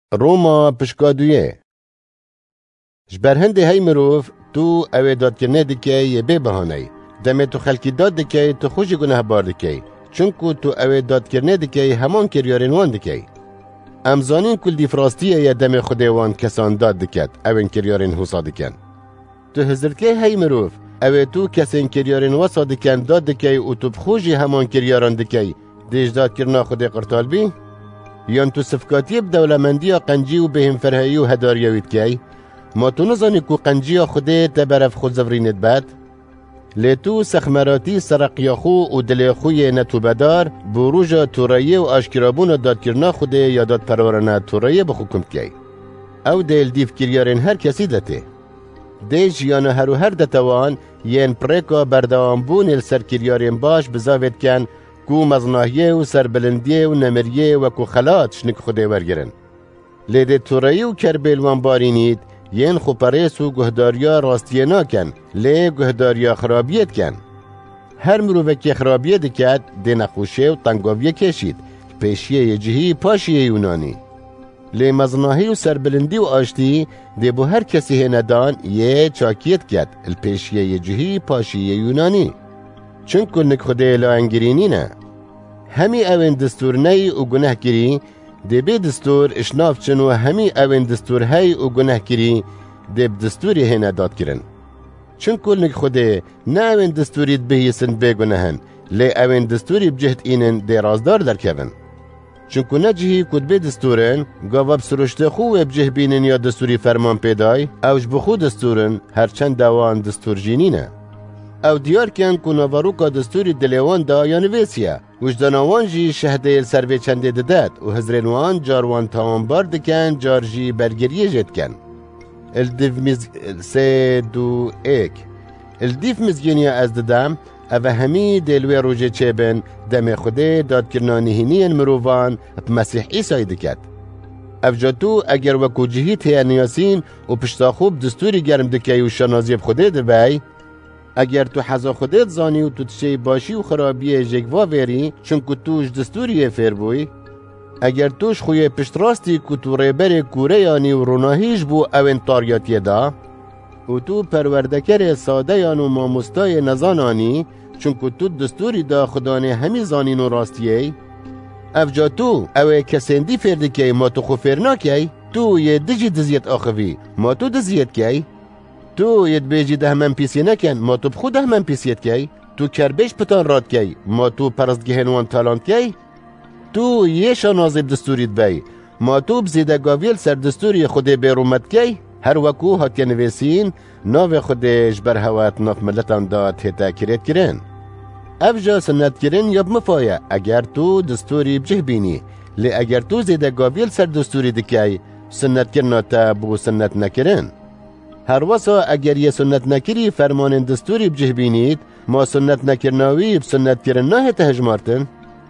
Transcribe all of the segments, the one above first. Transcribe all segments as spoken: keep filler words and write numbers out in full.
روما پشکادویه جبر هنده های مروف تو اوه داد کرنه دکی یه بی بهانه دمه تو خلکی داد دکی تو خوشی گناه بار دکی چونکو تو اوه داد کرنه دکی همان کریارین وان دکی امزانین کل دیفراستیه یا دم خوده وان کسان داد دکت اوه کریارین حسا دکن تو هزرکه های مروف اوه تو کسان کریارین واسا دکن داد دکی او تو بخوشی همان کریاران دکی دیش داد کرنا خوده قرطال بی یان تو صفکاتی بدولمندی قنجی و بهم فرهایی و هداریوید کی ما تو نزانی کو قنجی خوده تبرف خود زفرینت بد لیتو سخمراتی سرقیاخو و دلیخوی نتوبدار بروژا تورایه و آشکرابون داد کرنا خوده یا داد پرورانه تورایه بخوکم کی او دیل دیف کریارین هر کسی دته دیش یانو هر و هر دتوان یین پریکا بردوان بون السر کریارین باش بزاوید کن کو مزناهیه و سربلندیه و نمریه و کو خلات شنک خوده ورگرن لیده تورایی و کربیلوان بارینید ین خو پریس و گهداریا راستیه ناکن لی گهداریا خرابیت کن هر مروفه که خرابیه دکت ده نخوشه و تنگاویه کشید پیشیه جهی پاشیه یونانی لی مزناهی و سربلندی و آشتی ده بو هر کسی هندان یه چاکیت کد الپیشیه جهی پاشیه یونانی چون کنک خوده لاانگرینی نه همی اوین دستور نی و گناه کری ده بی دستور اشناف چنو همی اوین دستور های و گناه کری ده بدستوری هنه داد کرن چون کنک خوده نه اوین دستوریت بهیسن بی گناهن لی اوین دستوری بجهد اینن ده رازدار در کبن چون کنه جهی کد بی دستورن گاواب سروشته خوه بجه بینن یا دستوری فرمان پیدای اوش بخو دستورن هرچند دوان دستور جینینه او دیار کن کناواروکا دستوری دلیوان دا یا نویسیه وجدانوان جی شهده سروی چنده ددد و هزرینوان جاروان تاوانبار دکن جار جی برگریه جد کن الدیف مز... سه دو ایک الدیف مزگینی از ددم او همی دلوی روژه چیبن دم خوده داد کرنانیهینی مروفان مسیح ایسای دکد افجاتو اگر وکو جهی تیانیاسین و پشتا خوب دستوری گرم دکی و شنازیب خوده دبای اگر تو حضا خودت زانی و تو تشی باشی و خرابی جگوا ویری چون که توش دستوری فیر بوی اگر توش خوی پشت راستی که تو ریبر کوره یانی و روناهیش بو او انتاریاتی دا و تو پروردکر ساده یانو ماموستای نزانانی چون که تو دستوری دا خدانه همی زانین و راستیه افجا تو او کسندی فرده که ما تو خو فرنا که تو یه دجی دزیت آخوی ما تو دزیت که تو ید بیجی ده من پیسی نکن ما تو بخود ده من پیسیت کی تو کربیش پتان راد کی ما تو پرستگه هنوان تالانت کی تو یه شانازب دستوریت بی ما تو بزیده گاویل سر دستوری خود بیرومت کی هر وکو هات نویسین ناو خودش بر هوات ناف ملتان داد هتا کرید کرن افجا سنت کرن یاب مفایا اگر تو دستوری بجه بینی لی اگر تو زیده گاویل سر دستوری دکی سنت کرنا تا بو سنت نکرن هر واسا اگر یه سنت نکری فرمان دستوری بجه بینید ما سنت نکرناوی بسنت کرن نه تهجمارتن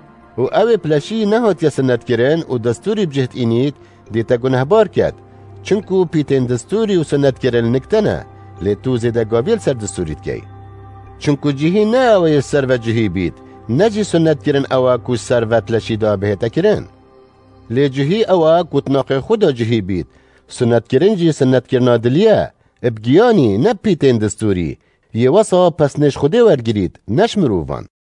و او پلشی نه هات یا سنت کرن و دستوری بجهت اینید دیتا گناه بار کد چونکو پیتین دستوری و سنت کرن نکتنه لی تو زیده گاویل سر دستوریت کی چونکو جهی نه اوی سر و جهی بید نجی سنت کرن اوه کو سر و تلشی دا بهتا کرن لی جهی اوه کتناق خدا جهی بید سنت کرن جی سنت کرنا دلیه ابگیانی نه پیتین دستوری یه واسا پس نش خوده ورگیرید نش مروفان